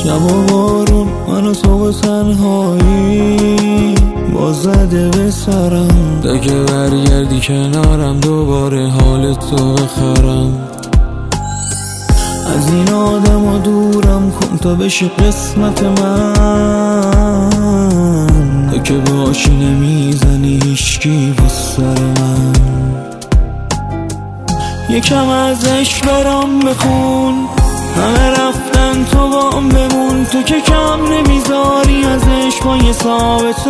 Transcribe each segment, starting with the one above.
شب و بارون من و تو و تنهایی باز زده به سرم. تا که برگردی کنارم دوباره حال تو بخرم. از این آدم و دورم کن تا بشه قسمت من. تو که باشی نمیزنی هیچکی با سر من. یکم ازش برام بخون، همه رفتن تو بام بمون. تو که کم نمیذاری ازش پای ثابت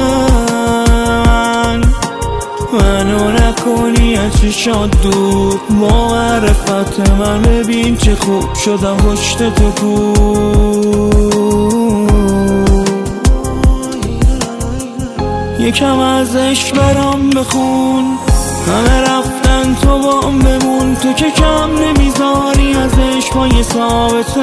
منو نکنی از چشات دور. با معرفت من ببین چه خوب شدم پشت تو کو. یکم ازش برام بخون، همه رفتن تو بام بمون. تو که کم نمیذاری ازش پای ثابت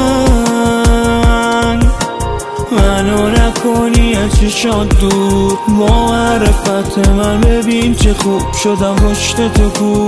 منو نکنی از چشات دور. با معرفت من ببین چه خوب شدم پشت تو کو.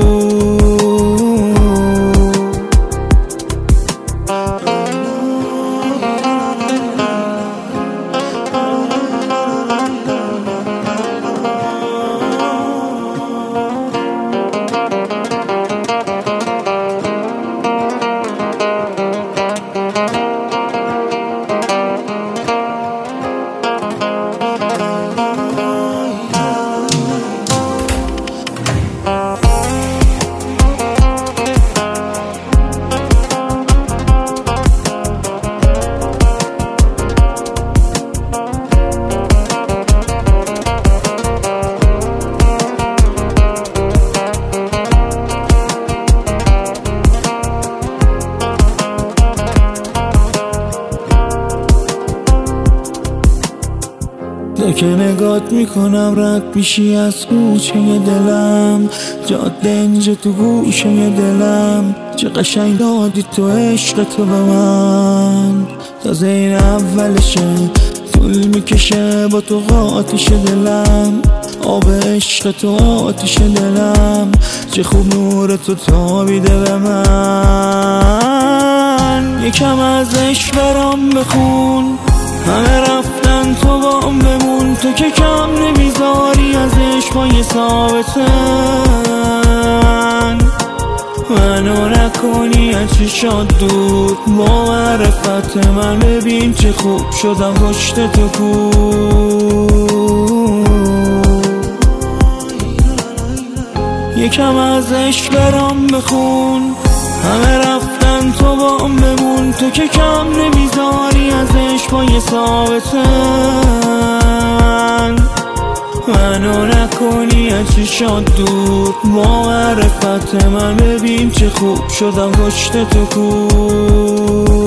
که نگات میکنم رد میشی از کوچه دلم. جاده اینجا تو گوشه دلم. چه قشنگ دادی تو عشق تو به من. تازه این اولشه طول میکشه با تو قاتیش دلم. آب عشق تو آتیش دلم. چه خوب نور تو تابیده به من. یکم ازش برام بخون، همه رفتن تو بام بمون. تو که کم نمیذاری ازش پای ثابت منو نکنی از چشات دور. با معرفت من ببین چه خوب شدم پشت تو کو. یکم ازش برام بخون، همه رفتن تو بام بمون. تو که کم نمیذاری ازش پای ثابت منو نکنی از چشات دور. با معرفت من ببین چه خوب شدم پشت تو کو.